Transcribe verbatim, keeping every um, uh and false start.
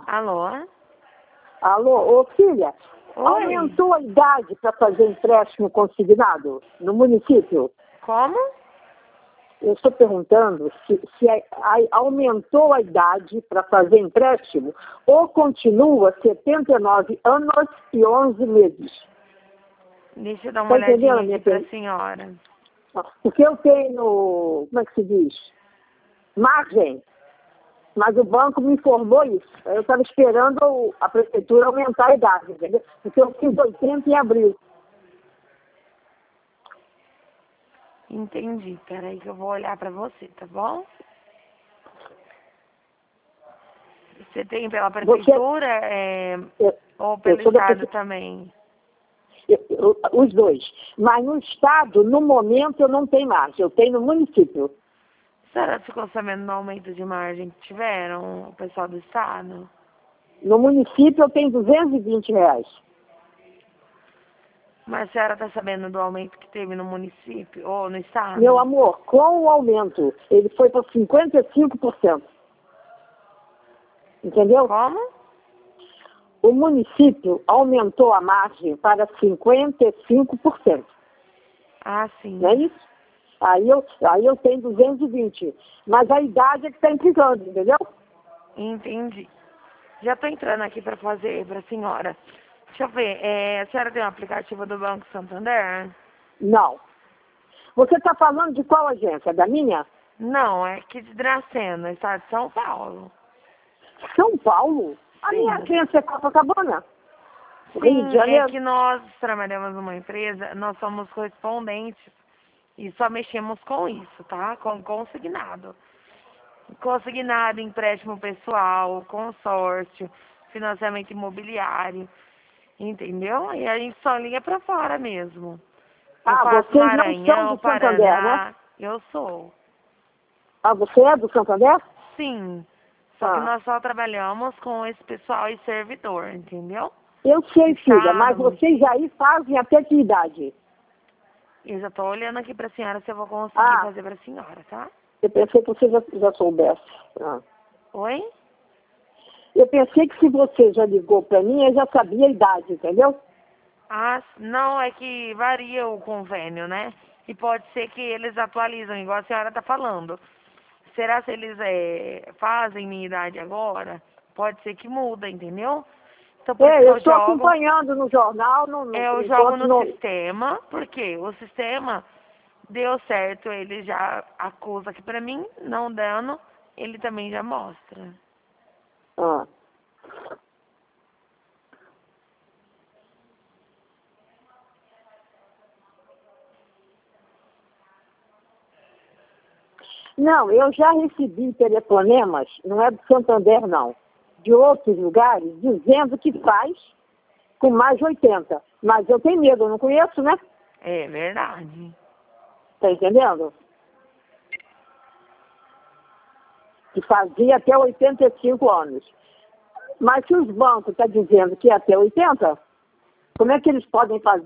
Alô? Alô, ô filha, Oi. aumentou a idade para fazer empréstimo consignado no município? Como? Eu estou perguntando se, se a- a- aumentou a idade para fazer empréstimo ou continua setenta e nove anos e onze meses. Deixa eu dar uma Tá entendendo olhadinha a minha aqui pra pergunta? senhora. Porque eu tenho, como é que se diz? Margem. Mas o banco me informou isso. Eu estava esperando o- a prefeitura aumentar a idade, entendeu? Porque eu fiz oitenta em abril. Entendi. Peraí que eu vou olhar pra você, tá bom? Você tem pela prefeitura é, Eu, ou eu pelo sou da estado prefe- também? eu- eu- os dois. Mas no estado, no momento, eu não tenho margem. Eu tenho no município. A senhora ficou sabendo do aumento de margem que tiveram o pessoal do estado? No município, eu tenho duzentos e vinte reais. Mas a senhora tá sabendo do aumento que teve no município ou no estado? Meu amor, com o aumento, ele foi para cinquenta e cinco por cento. Entendeu? Como? O município aumentou a margem para cinquenta e cinco por cento. Ah, sim. Não é isso? Aí eu, aí eu tenho duzentos e vinte. Mas a idade é que está implicando, entendeu? Entendi. Já tô entrando aqui pra fazer pra senhora. Deixa eu ver, é, a senhora tem um aplicativo do Banco Santander? Não. Você está falando de qual agência? Da minha? Não, é aqui de Dracena, estado de São Paulo. São Paulo? A Sim. minha agência é Copacabana. Rio de Sim, é Janeiro. que nós trabalhamos numa empresa, nós somos correspondentes e só mexemos com isso, tá? Com consignado. Consignado, empréstimo pessoal, consórcio, financiamento imobiliário, entendeu? E a gente só liga pra fora mesmo. Eu Ah, faço vocês não são Maranhão, do Santander, né? Paraná, eu sou. Ah, você é do Santander? Sim, só que Ah, nós só trabalhamos com esse pessoal e servidor, entendeu? eu sei, filha, Estado, mas vocês aí fazem até que idade? eu já tô olhando aqui pra senhora se eu vou conseguir Ah, fazer pra senhora, tá? eu pensei que você já, já soubesse. Ah. Oi? Eu pensei que se você já ligou para mim, eu já sabia a idade, entendeu? Ah, não, é que varia o convênio, né? E pode ser que eles atualizam, igual a senhora tá falando. Será se eles é, fazem minha idade agora? Pode ser que muda, entendeu? Então por isso que É, eu eu estou jogo, acompanhando no jornal, no, no, eu por jogo enquanto no não. sistema, porque o sistema deu certo, ele já acusa aqui pra mim, não dando, ele também já mostra. Ah. Não, eu já recebi telefonemas, não é do Santander não, de outros lugares, dizendo que faz com mais de oitenta. Mas eu tenho medo, eu não conheço, né? É verdade. Tá entendendo? Que fazia até oitenta e cinco anos. Mas se os bancos estão dizendo que é até oitenta, como é que eles podem fazer?